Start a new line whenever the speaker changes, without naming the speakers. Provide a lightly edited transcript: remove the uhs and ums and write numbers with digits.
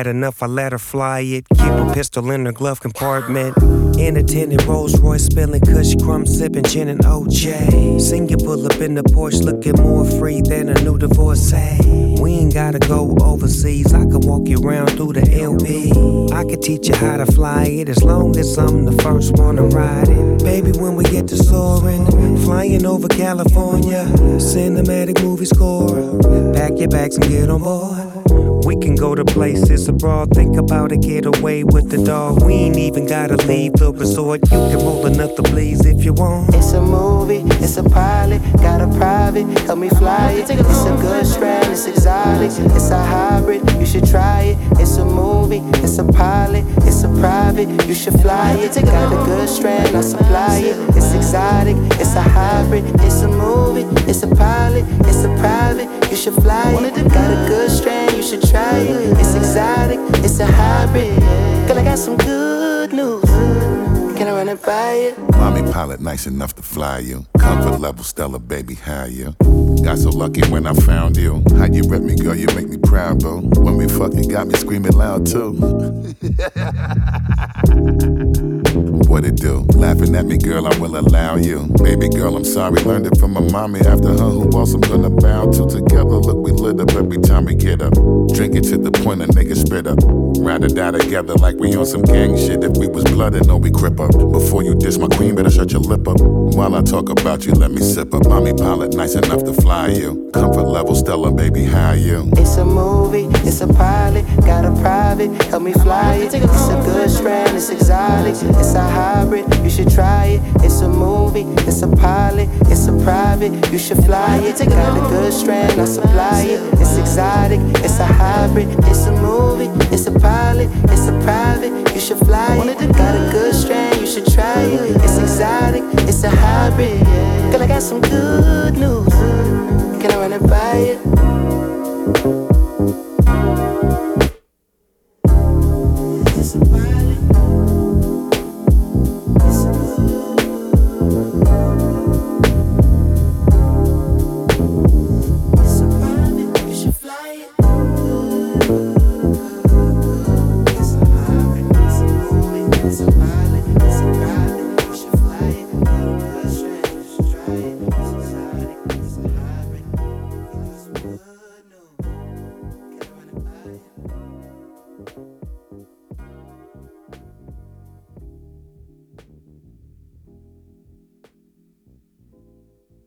bad enough, I let her fly it. Keep a pistol in her glove compartment. In a tinted Rolls Royce, spilling Kush, crumb sipping gin and OJ. Seen you pull up in the Porsche, looking more free than a new divorcee. We ain't gotta go overseas, I can walk you around through the LB. I can teach you how to fly it as long as I'm the first one to ride it. Baby, when we get to soaring, flying over California, cinematic movie score. Pack your bags and get on board. We can go to places abroad, think about it, get away with the dog. We ain't even gotta leave the resort. You can roll another please if you want.
It's a movie, it's a pilot, got a private, help me fly it. It's a good strand, it's exotic, it's a hybrid, you should try it. It's a movie, it's a pilot, it's a private, you should fly it. Got a good strand, I supply it. It's exotic, it's a hybrid, it's a movie, it's a pilot, it's a private, you should fly it. Got a good strand, you should try it. It's exotic, it's a hybrid. Girl, I got some good news. Can I run it by you?
Mommy pilot nice enough to fly you. Comfort level stellar, baby, how you? Got so lucky when I found you. How you rep me, girl, you make me proud, bro. When we fuck, you got me screaming loud, too. What it do? Laughing at me, girl, I will allow you. Baby girl, I'm sorry, learned it from my mommy. After her, who else I'm gonna bow to? Together, look, we lit up every time we get up. Drink it to the point a nigga spit up. Ride or die together like we on some gang shit. If we was blooded, no, we crip up. Before you diss my queen, better shut your lip up. While I talk about you, let me sip up. Mommy pilot, nice enough to fly you. Comfort level stellar, baby, how you?
It's a movie, it's a pilot, got a private, help me fly it. It's a good strand, it's exotic, it's a hybrid, you should try it. It's a movie, it's a pilot, it's a private, you should fly it. Got a good strand, I supply it. It's exotic, it's a hybrid, it's a movie, it's a pilot, it's a private, you should fly it. Got a good strand, you should try it. It's exotic, it's a hybrid. Girl, I got some good news. Can I run it by you? It's a pilot.